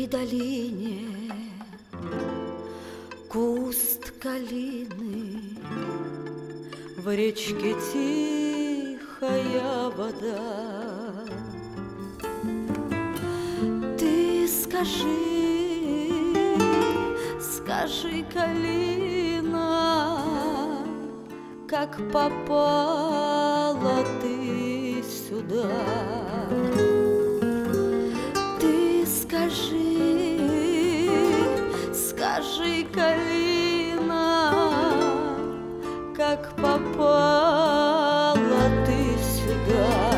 долине куст калины, в речке тихая вода. Ты скажи, калина, как попала ты сюда? Ты скажи, калина, как попала ты сюда?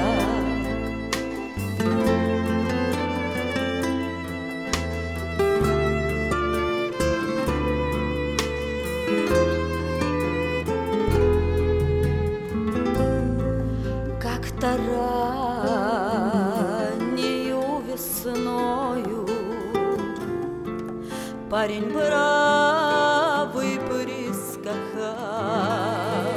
Как-то раннею весною парень бравый прискакал,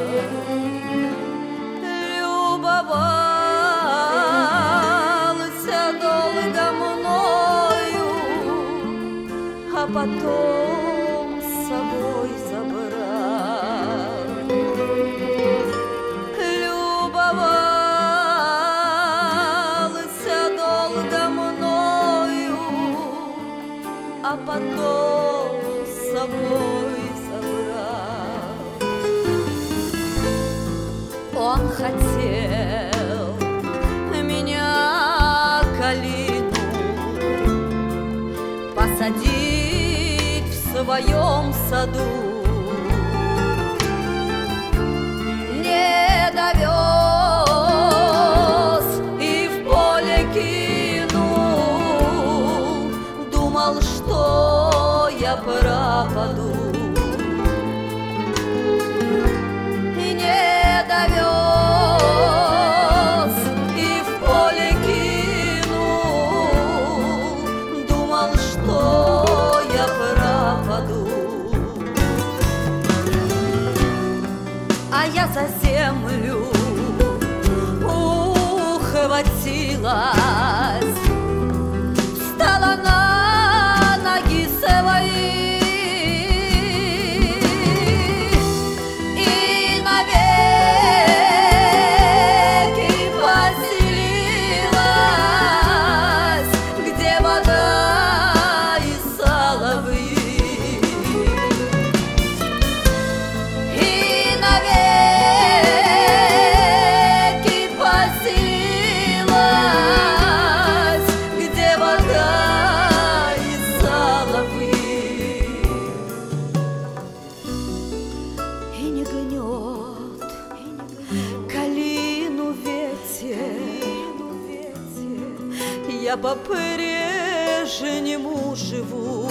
любовался долго мною, а потом с собой забрал. Любовался долго мною, а потом с собой забрал. Он хотел меня, калину, посадить в своем саду. Не довез и в поле кинул, думал, что я пропаду. И не довез и в поле кинул, думал, что я пропаду. А я за землю ухватилась, встала на ноги свои и навеки поселилась, где вода и соловьи. И навеки поселилась, где вода и соловьи. И не гнет калину ветер, я по-прежнему живу.